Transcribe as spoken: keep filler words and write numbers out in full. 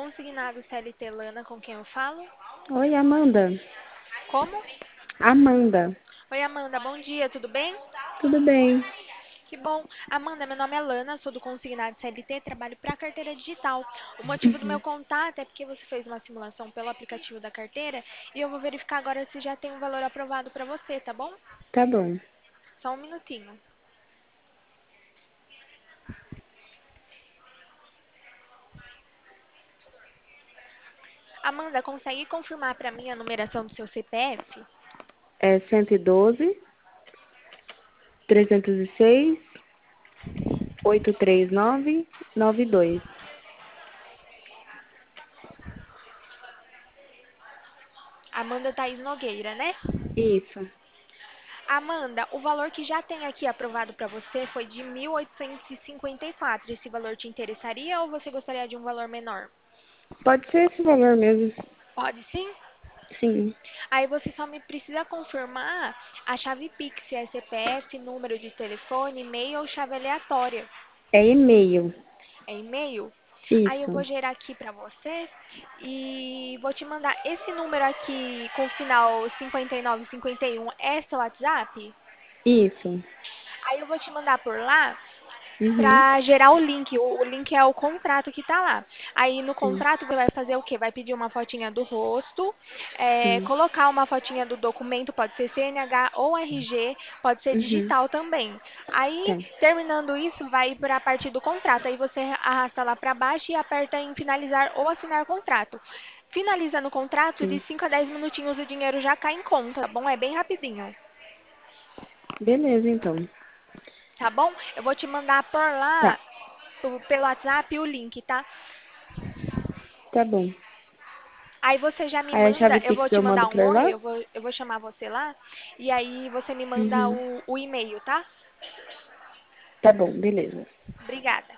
consignado C L T Lana, com quem eu falo? Oi, Amanda. Como? Amanda. Oi, Amanda, bom dia, tudo bem? Tudo bem? Que bom. Amanda, meu nome é Lana, sou do consignado C L T, trabalho para a carteira digital. O motivo do meu Uhum. contato é porque você fez uma simulação pelo aplicativo da carteira e eu vou verificar agora se já tem um valor aprovado para você, tá bom? Tá bom. Só um minutinho. Amanda, consegue confirmar para mim a numeração do seu C P F? É cento e doze, trezentos e seis, oitocentos e trinta e nove, noventa e dois. Amanda Thaís Nogueira, né? Isso. Amanda, o valor que já tem aqui aprovado para você foi de mil oitocentos e cinquenta e quatro. Esse valor te interessaria ou você gostaria de um valor menor? Pode ser esse valor mesmo. Pode sim. Sim. Aí você só me precisa confirmar a chave Pix, se é C P F, número de telefone, e-mail ou chave aleatória. É e-mail. É e-mail? Aí eu Isso. vou gerar aqui para você e vou te mandar esse número aqui com o final cinquenta e nove cinquenta e um. É seu WhatsApp? Isso. Aí eu vou te mandar por lá Uhum. para gerar o link. O, o link é o contrato que tá lá. Aí no Sim. contrato você vai fazer o quê? Vai pedir uma fotinha do rosto, é, Sim. colocar uma fotinha do documento, pode ser C N H ou R G, pode ser Uhum. digital também. Aí, Tá. terminando isso, vai para a parte do contrato. Aí você arrasta lá para baixo e aperta em finalizar ou assinar contrato. Finaliza no contrato, de Sim. cinco a dez minutinhos o dinheiro já cai em conta, tá bom? É bem rapidinho. Beleza, então. Tá bom? Eu vou te mandar por Tá. lá, po- pelo WhatsApp, o link, tá? Tá bom. Aí você já me Aí a chave manda, eu Pix vou te eu mandar mando um por oi, lá? eu vou, eu vou chamar você lá, e aí você me manda Uhum. o, o e-mail, tá? Tá bom, beleza. Obrigada.